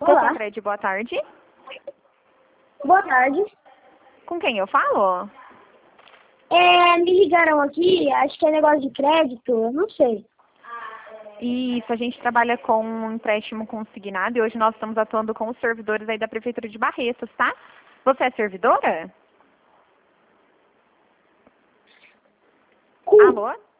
Olá. Tancred, boa tarde. Boa tarde. Com quem eu falo? Me ligaram aqui, acho que é negócio de crédito, eu não sei. Isso, a gente trabalha com um empréstimo consignado e hoje nós estamos atuando com os servidores aí da Prefeitura de Barretos, tá? Você é servidora? Alô?